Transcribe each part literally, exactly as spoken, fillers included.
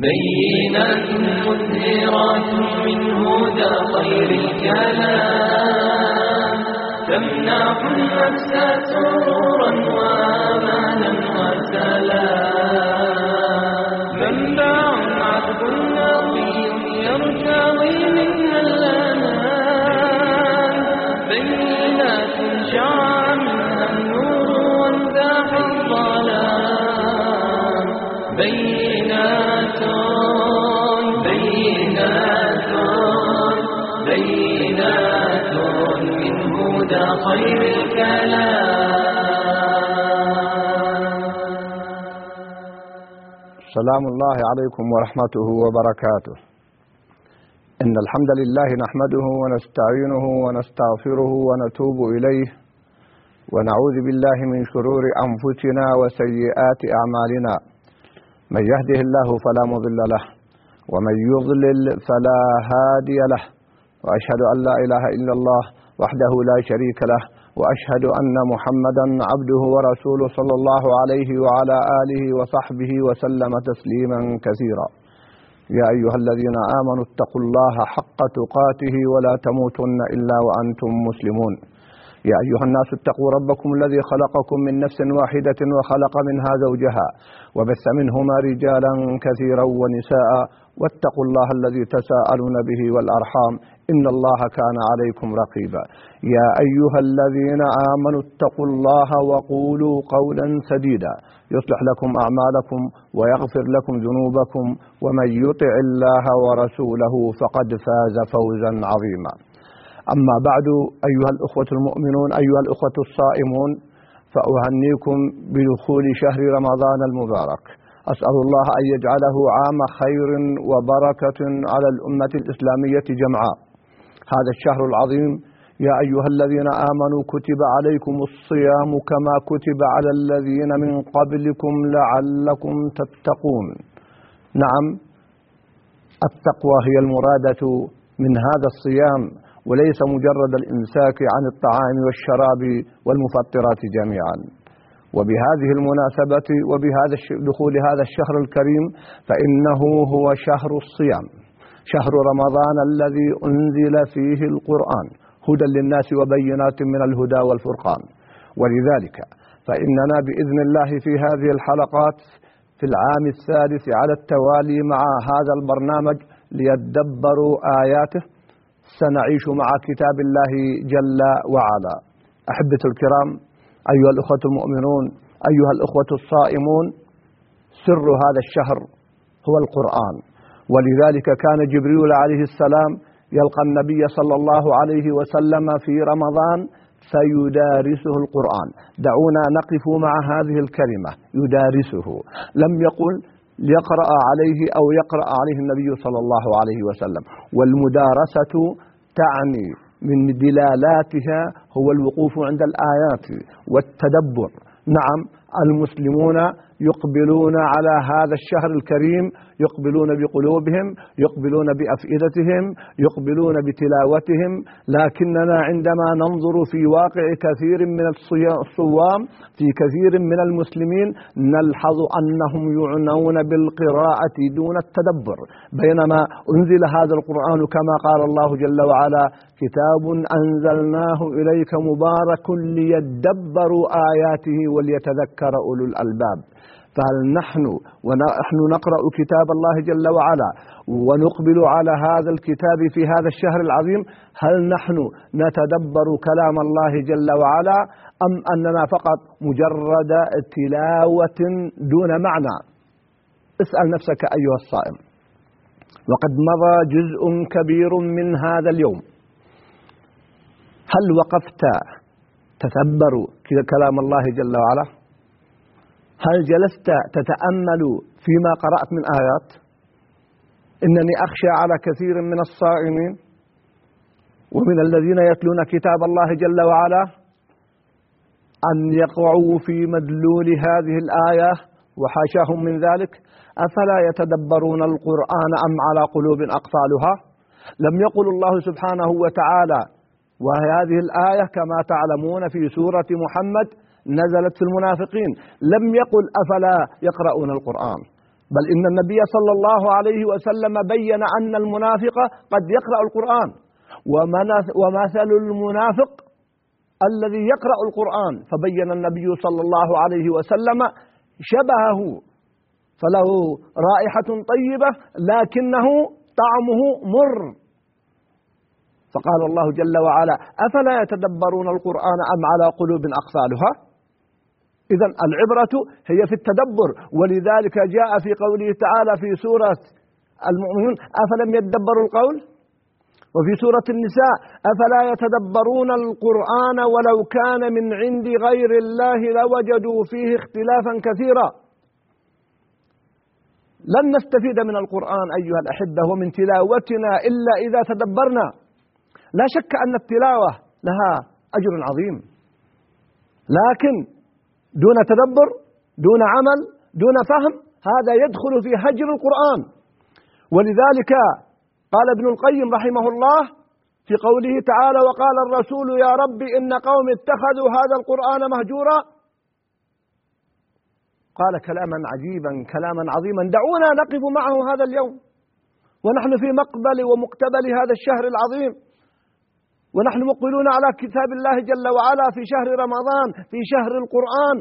بينات مثيرات من هدى خير الكلام تمنح النفس سرورا وامانا وسلام منبع عذب نقي يرتوي منها الأنام بينات شع منها النور وانزاح الظلام بينات بينات بينات من هدى خير الكلام. سلام الله عليكم ورحمته وبركاته. إن الحمد لله نحمده ونستعينه ونستغفره ونتوب إليه ونعوذ بالله من شرور أنفسنا وسيئات أعمالنا. من يهده الله فلا مضل له ومن يضلل فلا هادي له، وأشهد أن لا إله إلا الله وحده لا شريك له، وأشهد أن محمدا عبده ورسوله صلى الله عليه وعلى آله وصحبه وسلم تسليما كثيرا. يا أيها الذين آمنوا اتقوا الله حق تقاته ولا تموتن إلا وأنتم مسلمون. يا أيها الناس اتقوا ربكم الذي خلقكم من نفس واحدة وخلق منها زوجها وبث منهما رجالا كثيرا ونساء، واتقوا الله الذي تساءلون به والأرحام إن الله كان عليكم رقيبا. يا أيها الذين آمنوا اتقوا الله وقولوا قولا سديدا يصلح لكم أعمالكم ويغفر لكم ذنوبكم، ومن يطع الله ورسوله فقد فاز فوزا عظيما. أما بعد، أيها الأخوة المؤمنون، أيها الأخوة الصائمون، فأهنيكم بدخول شهر رمضان المبارك. أسأل الله أن يجعله عام خير وبركة على الأمة الإسلامية جمعاء. هذا الشهر العظيم يا أيها الذين آمنوا كتب عليكم الصيام كما كتب على الذين من قبلكم لعلكم تتقون. نعم، التقوى هي المرادة من هذا الصيام، وليس مجرد الإمساك عن الطعام والشراب والمفطرات جميعا. وبهذه المناسبة وبهذا دخول هذا الشهر الكريم فإنه هو شهر الصيام، شهر رمضان الذي أنزل فيه القرآن هدى للناس وبينات من الهدى والفرقان. ولذلك فإننا بإذن الله في هذه الحلقات في العام الثالث على التوالي مع هذا البرنامج ليدبروا آياته سنعيش مع كتاب الله جل وعلا. أحبة الكرام، أيها الأخوة المؤمنون، أيها الأخوة الصائمون، سر هذا الشهر هو القرآن. ولذلك كان جبريل عليه السلام يلقى النبي صلى الله عليه وسلم في رمضان فيدارسه القرآن. دعونا نقف مع هذه الكلمة يدارسه، لم يقل ليقرأ عليه أو يقرأ عليه النبي صلى الله عليه وسلم. والمدارسة تعني من دلالاتها هو الوقوف عند الآيات والتدبر. نعم، المسلمون يقبلون على هذا الشهر الكريم، يقبلون بقلوبهم، يقبلون بأفئدتهم، يقبلون بتلاوتهم، لكننا عندما ننظر في واقع كثير من الصوام في كثير من المسلمين نلحظ أنهم يعنون بالقراءة دون التدبر، بينما أنزل هذا القرآن كما قال الله جل وعلا: كتاب أنزلناه إليك مبارك ليدبروا آياته وليتذكر أولو الألباب. فهل نحن ونحن نقرأ كتاب الله جل وعلا ونقبل على هذا الكتاب في هذا الشهر العظيم، هل نحن نتدبر كلام الله جل وعلا أم أننا فقط مجرد تلاوة دون معنى؟ اسأل نفسك أيها الصائم، وقد مضى جزء كبير من هذا اليوم. هل وقفت تتدبر كلام الله جل وعلا؟ هل جلست تتأمل فيما قرأت من آيات؟ إنني أخشى على كثير من الصائمين ومن الذين يتلون كتاب الله جل وعلا أن يقعوا في مدلول هذه الآية، وحاشاهم من ذلك. أفلا يتدبرون القرآن أم على قلوب أقفالها؟ لم يقل الله سبحانه وتعالى وهذه الآية كما تعلمون في سورة محمد نزلت في المنافقين، لم يقل أفلا يقرؤون القرآن، بل إن النبي صلى الله عليه وسلم بين أن المنافق قد يقرأ القرآن، ومثل المنافق الذي يقرأ القرآن، فبين النبي صلى الله عليه وسلم شبهه، فله رائحة طيبة لكنه طعمه مر. فقال الله جل وعلا: أفلا يتدبرون القرآن أم على قلوب أقفالها؟ إذن العبرة هي في التدبر، ولذلك جاء في قوله تعالى في سورة المؤمنون: أفلم يتدبروا القول؟ وفي سورة النساء: أفلا يتدبرون القرآن ولو كان من عند غير الله لوجدوا فيه اختلافا كثيرا. لن نستفيد من القرآن أيها الأحبة ومن تلاوتنا إلا إذا تدبرنا. لا شك أن التلاوة لها أجر عظيم، لكن دون تدبر، دون عمل، دون فهم، هذا يدخل في هجر القرآن. ولذلك قال ابن القيم رحمه الله في قوله تعالى: وقال الرسول يا رب إن قوم اتخذوا هذا القرآن مهجورا. قال كلاما عجيبا، كلاما عظيما، دعونا نقف معه هذا اليوم ونحن في مقبل ومقتبل هذا الشهر العظيم، ونحن مقبلون على كتاب الله جل وعلا في شهر رمضان، في شهر القرآن.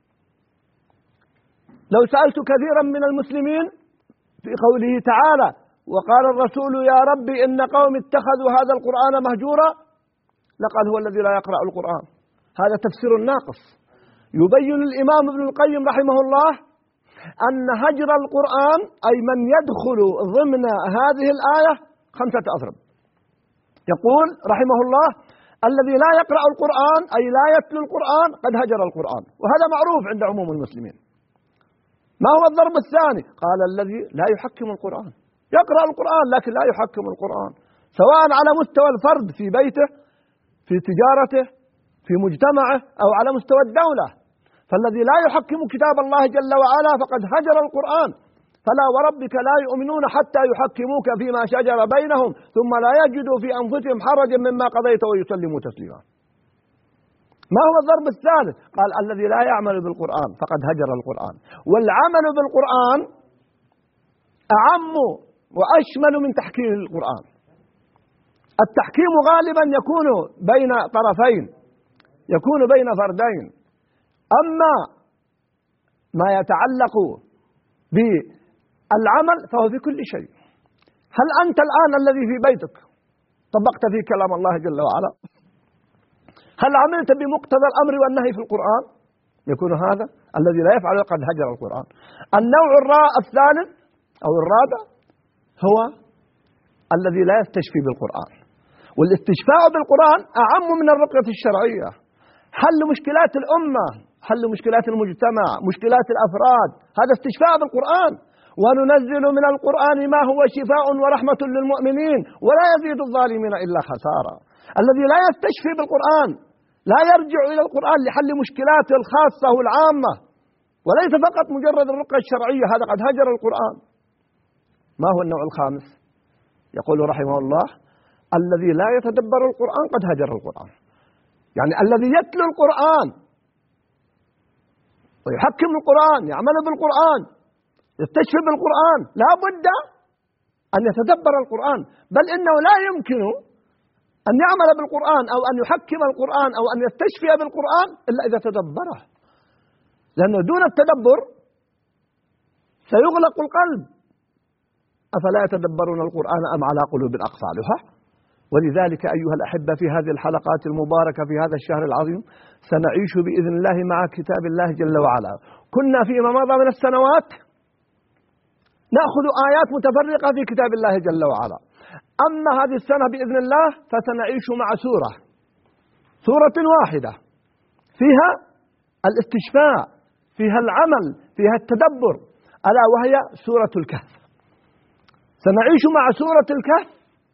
لو سألت كثيرا من المسلمين في قوله تعالى: وقال الرسول يا رب إن قوم اتخذوا هذا القرآن مهجورا، لقال هو الذي لا يقرأ القرآن. هذا تفسير ناقص. يبين الإمام ابن القيم رحمه الله أن هجر القرآن أي من يدخل ضمن هذه الآية خمسة أضرب. يقول رحمه الله: الذي لا يقرأ القرآن أي لا يتلو القرآن قد هجر القرآن، وهذا معروف عند عموم المسلمين. ما هو الضرب الثاني؟ قال: الذي لا يحكم القرآن، يقرأ القرآن لكن لا يحكم القرآن، سواء على مستوى الفرد في بيته، في تجارته، في مجتمعه، أو على مستوى الدولة. فالذي لا يحكم كتاب الله جل وعلا فقد هجر القرآن. فلا وربك لا يؤمنون حتى يحكموك فيما شجر بينهم ثم لا يجدوا في أنفسهم حرجا مما قضيت ويسلموا تسليما. ما هو الضرب الثالث؟ قال: الذي لا يعمل بالقرآن فقد هجر القرآن. والعمل بالقرآن أعم وأشمل من تحكيم القرآن. التحكيم غالبا يكون بين طرفين، يكون بين فردين، أما ما يتعلق بالعمل فهو في كل شيء. هل أنت الآن الذي في بيتك طبقت فيه كلام الله جل وعلا؟ هل عملت بمقتضى الأمر والنهي في القرآن؟ يكون هذا الذي لا يفعل قد هجر القرآن. النوع الثالث أو الرابع هو الذي لا يستشفي بالقرآن. والاستشفاء بالقرآن أعم من الرقية الشرعية. حل مشكلات الأمة، حل مشكلات المجتمع، مشكلات الأفراد، هذا استشفاء بالقرآن. وننزل من القرآن ما هو شفاء ورحمة للمؤمنين ولا يزيد الظالمين إلا خسارة. الذي لا يستشفي بالقرآن لا يرجع إلى القرآن لحل مشكلاته الخاصة والعامة، وليس فقط مجرد الرقية الشرعية، هذا قد هجر القرآن. ما هو النوع الخامس؟ يقول رحمه الله: الذي لا يتدبر القرآن قد هجر القرآن. يعني الذي يتلو القرآن ويحكم القرآن، يعمل بالقرآن، يستشفي بالقرآن، لا بد أن يتدبر القرآن. بل إنه لا يمكن أن يعمل بالقرآن أو أن يحكم القرآن أو أن يستشفي بالقرآن إلا إذا تدبره، لأنه دون التدبر سيغلق القلب. أفلا يتدبرون القرآن أم على قلوب أقفالها؟ ولذلك أيها الأحبة في هذه الحلقات المباركة في هذا الشهر العظيم سنعيش بإذن الله مع كتاب الله جل وعلا. كنا فيما مضى من السنوات نأخذ آيات متفرقة في كتاب الله جل وعلا. أما هذه السنة بإذن الله فسنعيش مع سورة سورة واحدة فيها الاستشفاء، فيها العمل، فيها التدبر، ألا وهي سورة الكهف. سنعيش مع سورة الكهف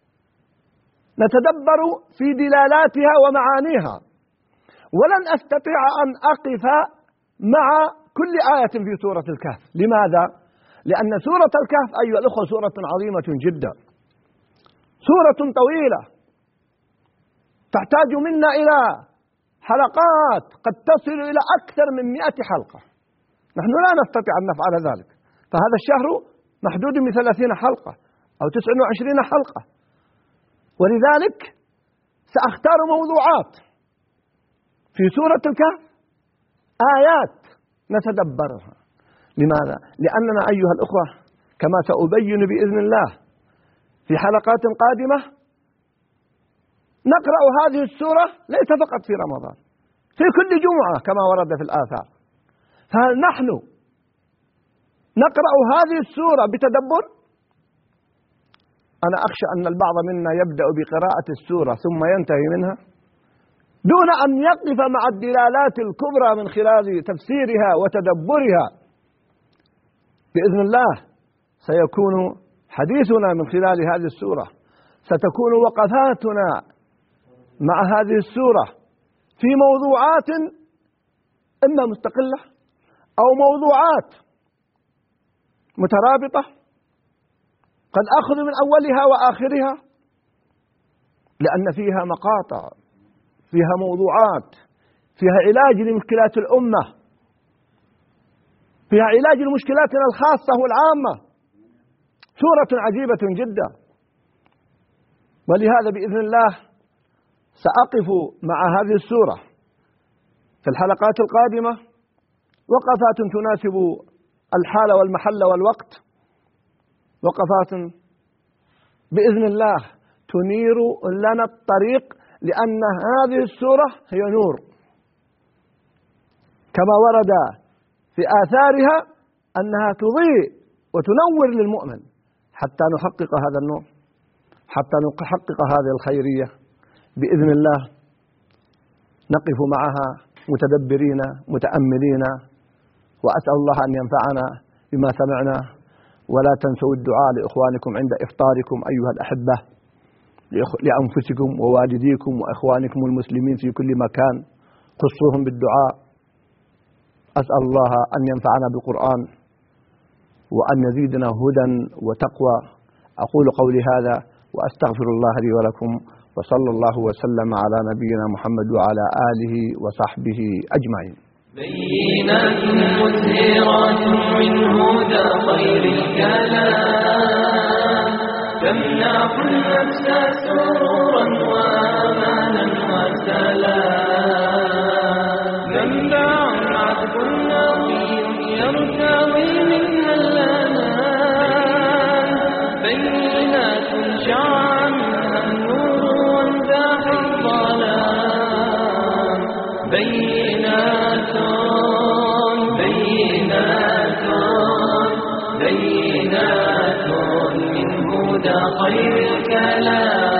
نتدبر في دلالاتها ومعانيها، ولن أستطيع أن أقف مع كل آية في سورة الكهف. لماذا؟ لأن سورة الكهف أيها الأخوة سورة عظيمة جدا، سورة طويلة تحتاج منا إلى حلقات قد تصل إلى أكثر من مئة حلقة. نحن لا نستطيع أن نفعل ذلك، فهذا الشهر محدود بثلاثين حلقة أو تسع وعشرين حلقة، ولذلك سأختار موضوعات في سورة الكهف، آيات نتدبرها. لماذا؟ لأننا أيها الأخوة كما سأبين بإذن الله في حلقات قادمة نقرأ هذه السورة ليس فقط في رمضان، في كل جمعة كما ورد في الآثار. فهل نحن نقرأ هذه السورة بتدبر؟ أنا أخشى أن البعض منا يبدأ بقراءة السورة ثم ينتهي منها دون أن يقف مع الدلالات الكبرى من خلال تفسيرها وتدبرها. بإذن الله سيكون حديثنا من خلال هذه السورة، ستكون وقفاتنا مع هذه السورة في موضوعات إما مستقلة أو موضوعات مترابطة، قد أخذ من أولها وآخرها، لأن فيها مقاطع، فيها موضوعات، فيها علاج لمشكلات الأمة، فيها علاج لمشكلاتنا الخاصة والعامة. سورة عجيبة جدا، ولهذا بإذن الله سأقف مع هذه السورة في الحلقات القادمة وقفات تناسب الحال والمحل والوقت، وقفات بإذن الله تنير لنا الطريق، لأن هذه السورة هي نور كما ورد في آثارها أنها تضيء وتنور للمؤمن حتى نحقق هذا النور، حتى نحقق هذه الخيرية. بإذن الله نقف معها متدبرين متأملين، وأسأل الله أن ينفعنا بما سمعنا. ولا تنسوا الدعاء لإخوانكم عند إفطاركم أيها الأحبة، لأنفسكم ووالديكم وإخوانكم المسلمين في كل مكان، خصوهم بالدعاء. أسأل الله أن ينفعنا بالقرآن وأن يزيدنا هدى وتقوى. أقول قولي هذا وأستغفر الله لي ولكم، وصلى الله وسلم على نبينا محمد وعلى آله وصحبه أجمعين. بينات مزهرات من هدى خير الكلام، تمنح النفس سرورا وأمانا وسلام، منبع عذب نقي يرتوي منها الأنام، بينات شع منها النور وانزاح الظلام، بينات بينات بينات من هدى خير الكلام.